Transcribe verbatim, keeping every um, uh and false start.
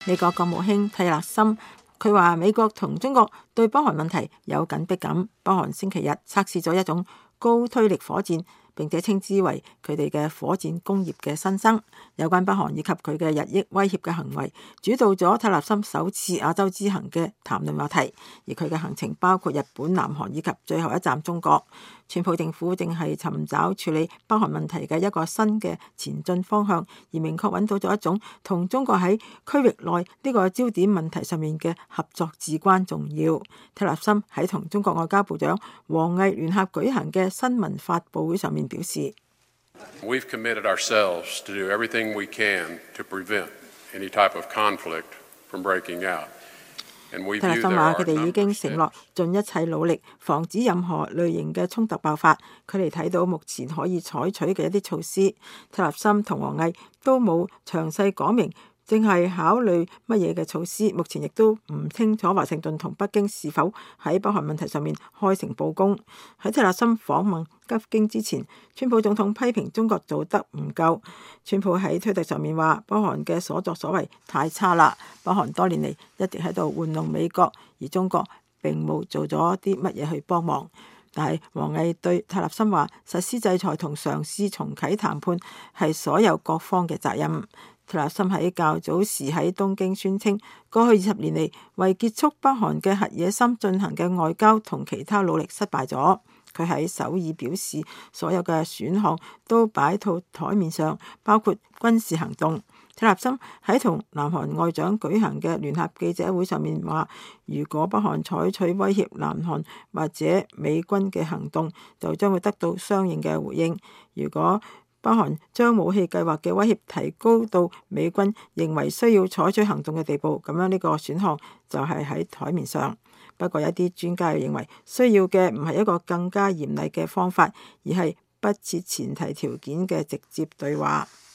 美國國務卿蒂勒森佢話：美國同中國對北韓問題有緊迫感。北韓星期日測試咗一種高推力火箭，並且稱之為佢哋嘅火箭工業嘅新生。有關北韓以及佢嘅日益威脅嘅行為，主導咗蒂勒森首次亞洲之行嘅談論話題。而佢嘅行程包括日本、南韓以及最後一站中國。川普政府正係尋找處理北韓問題嘅一個新嘅前進方向，而明確揾到咗一種同中國喺區域內呢個焦點問題上面嘅合作至關重要。蒂勒森喺同中國外交部長王毅聯合舉行嘅新聞發佈會上面表示 ：We've committed ourselves to do everything we can to prevent any type of conflict from breaking out。蒂勒森話：佢哋已經承諾盡一切努力防止任何類型嘅衝突爆發。佢哋睇到目前可以採取嘅一啲措施。蒂勒森同王毅都冇詳細講明正係考慮乜嘢嘅措施，目前亦都唔清楚華盛頓同北京是否喺北韓問題上面開誠佈公。喺蒂勒森訪問北京之前，川普總統批評中國做得唔夠。川普喺推特上面話：北韓嘅所作所為太差啦，北韓多年嚟一直喺度玩弄美國，而中國並冇做咗啲乜嘢去幫忙。但係王毅對蒂勒森話：實施制裁同嘗試重啟談判係所有各方嘅責任。蒂勒森喺較早時喺東京宣稱，過去二十年嚟為結束北韓嘅核野心進行嘅外交同其他努力失敗咗。佢喺首爾表示，所有嘅選項都擺到台面上，包括軍事行動。蒂勒森喺同南韓外長舉行嘅聯合記者會上面話：如果北韓採取威脅南韓或者美軍嘅行動，就將會得到相應嘅回應。如果北韓將武器計劃嘅威脅提高到美軍認為需要採取行動嘅地步，咁樣呢個選項就係喺台面上。不過有啲專家又認為，需要嘅唔係一個更加嚴厲嘅方法，而係不設前提條件嘅直接對話。